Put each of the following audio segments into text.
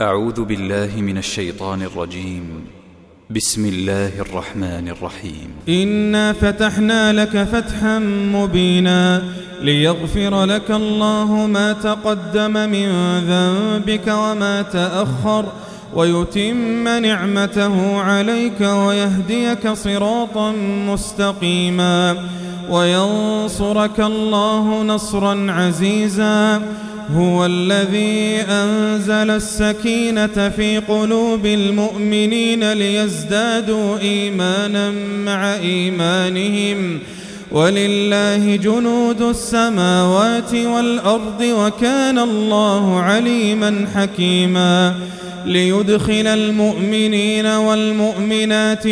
أعوذ بالله من الشيطان الرجيم. بسم الله الرحمن الرحيم. إنا فتحنا لك فتحا مبينا ليغفر لك الله ما تقدم من ذنبك وما تأخر ويتم نعمته عليك ويهديك صراطا مستقيما وينصرك الله نصرا عزيزا. هو الذي أنزل السكينة في قلوب المؤمنين ليزدادوا إيمانا مع إيمانهم ولله جنود السماوات والأرض وكان الله عليما حكيما. ليدخل المؤمنين والمؤمنات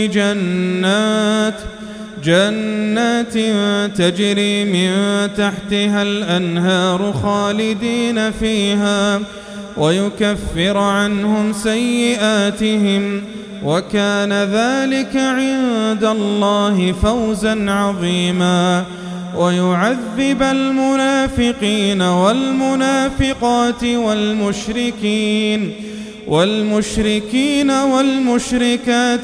جنات تجري من تحتها الأنهار خالدين فيها ويكفر عنهم سيئاتهم وكان ذلك عند الله فوزا عظيما. ويعذب المنافقين والمنافقات والمشركين والمشركات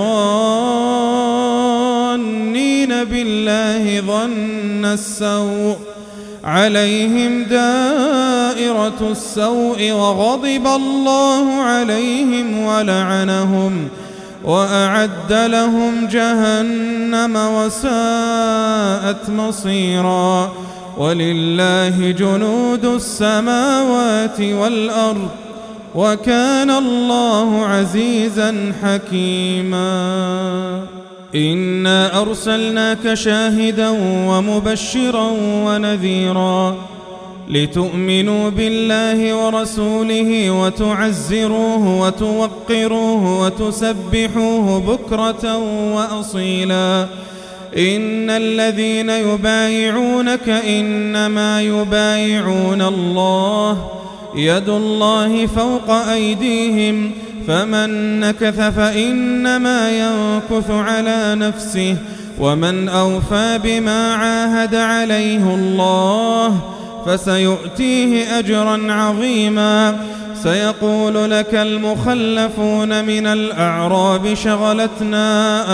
الظانين بالله ظن السوء عليهم دائرة السوء وغضب الله عليهم ولعنهم وأعد لهم جهنم وساءت مصيرا. ولله جنود السماوات والأرض وكان الله عزيزا حكيما. إنا أرسلناك شاهدا ومبشرا ونذيرا لتؤمنوا بالله ورسوله وتعزروه وتوقروه وتسبحوه بكرة وأصيلا. إن الذين يبايعونك إنما يبايعون الله يد الله فوق أيديهم فمن نكث فإنما ينكث على نفسه ومن أوفى بما عاهد عليه الله فسيؤتيه أجرا عظيما. سيقول لك المخلفون من الأعراب شغلتنا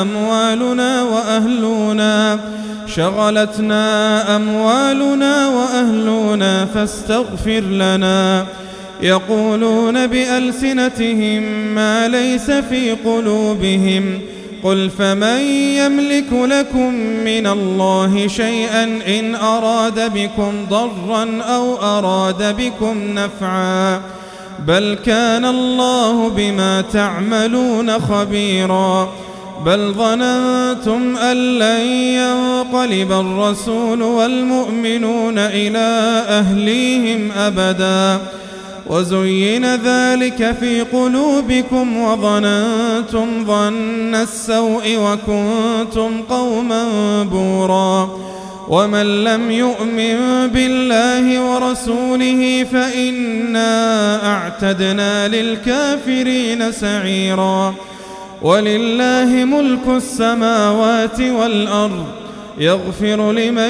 أموالنا وأهلنا فاستغفر لنا. يقولون بألسنتهم ما ليس في قلوبهم قل فمن يملك لكم من الله شيئا إن أراد بكم ضرا أو أراد بكم نفعا بل كان الله بما تعملون خبيرا. بل ظننتم أن لن ينقلب الرسول والمؤمنون إلى أهليهم أبدا وزين ذلك في قلوبكم وظننتم ظن السوء وكنتم قوما بورا. ومن لم يؤمن بالله ورسوله فإنا أعتدنا للكافرين سعيرا. ولله ملك السماوات والأرض يغفر لمن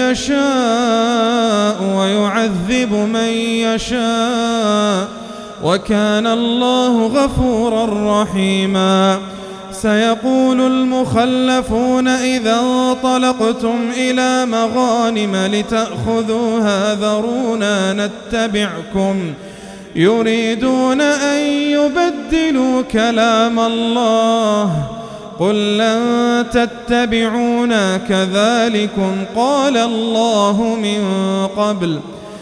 يشاء ويعذب من يشاء وكان الله غفورا رحيما. سيقول المخلفون إذا انطلقتم إلى مغانم لتأخذوها ذرونا نتبعكم يريدون أن يبدلوا كلام الله قل لن تتبعونا كذلكم قال الله من قبل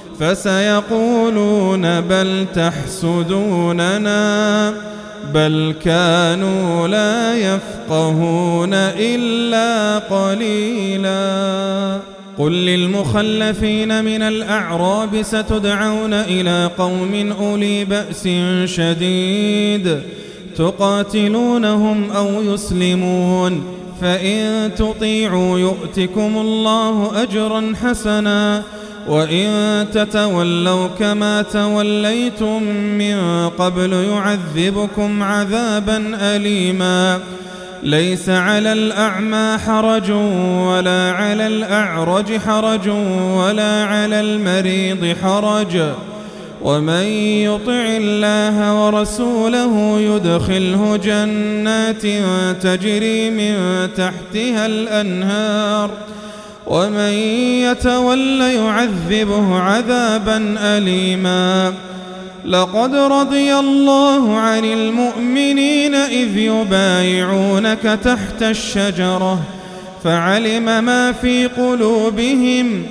فسيقولون بل تحسدوننا بل كانوا لا يفقهون إلا قليلا. قل للمخلفين من الأعراب ستدعون إلى قوم أولي بأس شديد تقاتلونهم أو يسلمون فإن تطيعوا يؤتكم الله أجرا حسنا وإن تتولوا كما توليتم من قبل يعذبكم عذابا أليما. ليس على الأعمى حرج ولا على الأعرج حرج ولا على المريض حرج ومن يطع الله ورسوله يدخله جنات تجري من تحتها الأنهار ومن يتول يعذبه عذابا أليما. لقد رضي الله عن المؤمنين إذ يبايعونك تحت الشجرة فعلم ما في قلوبهم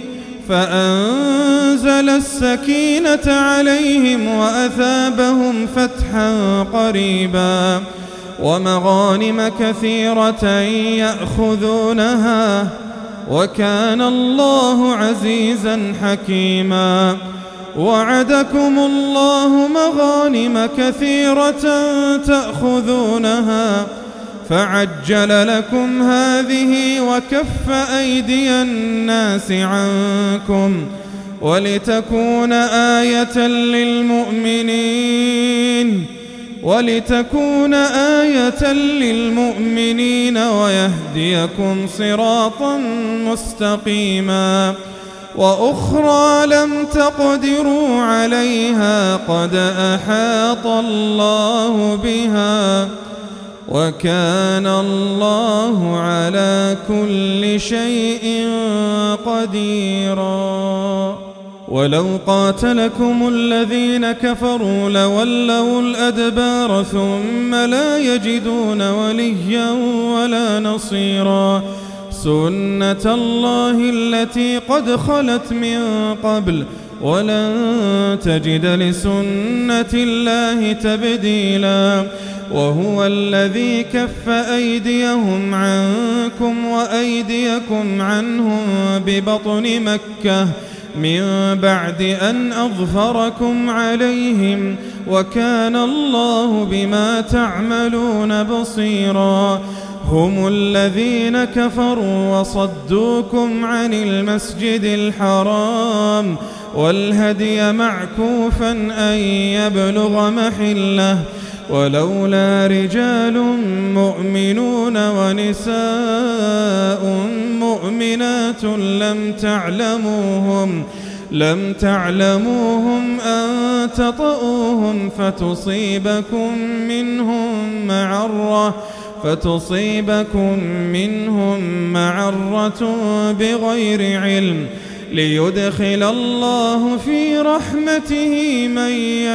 فأنزل السكينة عليهم وأثابهم فتحا قريبا ومغانم كثيرة يأخذونها وكان الله عزيزا حكيما. وعدكم الله مغانم كثيرة تأخذونها فعجل لكم هذه وكف أيدي الناس عنكم ولتكون آية للمؤمنين ويهديكم صراطا مستقيما. وأخرى لم تقدروا عليها قد أحاط الله بها وكان الله على كل شيء قديرا. ولو قاتلكم الذين كفروا لولوا الأدبار ثم لا يجدون وليا ولا نصيرا. سنة الله التي قد خلت من قبل ولن تجد لسنة الله تبديلا. وهو الذي كف أيديهم عنكم وأيديكم عنهم ببطن مكة من بعد أن أظفركم عليهم وكان الله بما تعملون بصيرا. هم الذين كفروا وصدوكم عن المسجد الحرام والهدي معكوفا أن يبلغ محله ولولا رجال مؤمنون ونساء مؤمنات لم تعلموهم أن تطؤوهم فتصيبكم منهم معرة بغير علم ليدخل الله في رحمته من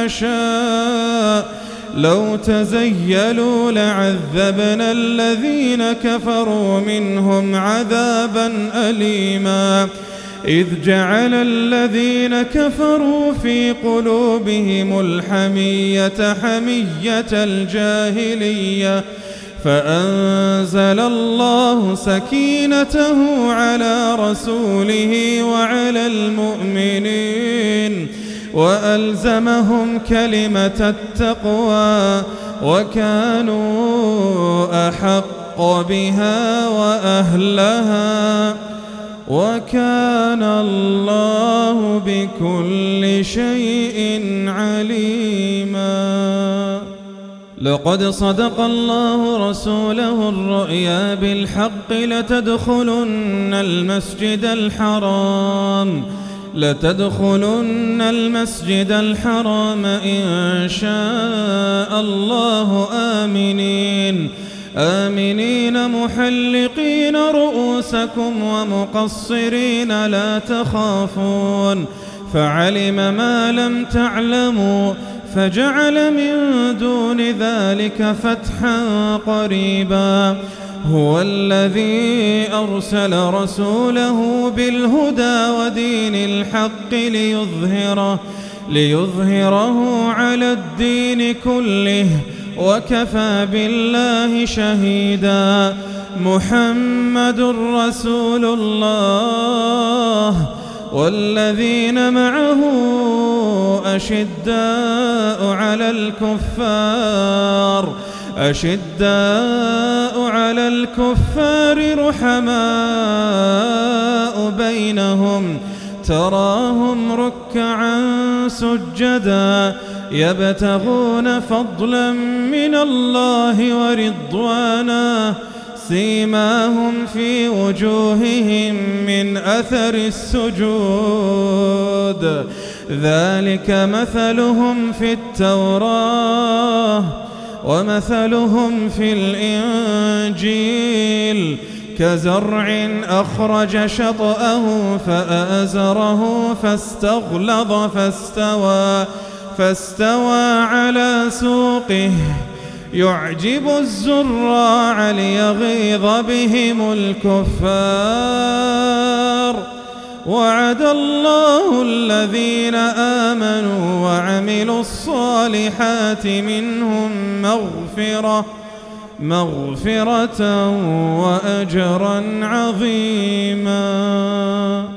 يشاء. لو تزيلوا لعذبنا الذين كفروا منهم عذابا أليما. إذ جعل الذين كفروا في قلوبهم الحمية حمية الجاهلية فأنزل الله سكينته على رسوله وعلى المؤمنين وألزمهم كلمة التقوى وكانوا أحق بها وأهلها وكان الله بكل شيء عليما. لقد صدق الله رسوله الرؤيا بالحق لتدخلن المسجد الحرام إن شاء الله آمنين محلقين رؤوسكم ومقصرين لا تخافون فعلم ما لم تعلموا فجعل من دون ذلك فتحا قريبا. هو الذي أرسل رسوله بالهدى ودين الحق ليظهره على الدين كله وكفى بالله شهيدا. محمد رسول الله والذين معه أشداء على الكفار رحماء بينهم تراهم ركعا سجدا يبتغون فضلا من الله ورضوانا سيماهم في وجوههم من أثر السجود ذلك مثلهم في التوراة ومثلهم في الإنجيل كزرع أخرج شطأه فآزره فاستغلظ فاستوى على سوقه يعجب الزراع ليغيظ بهم الكفار وعد الله الذين آمنوا وعملوا الصالحات منهم مغفرة وأجرا عظيما.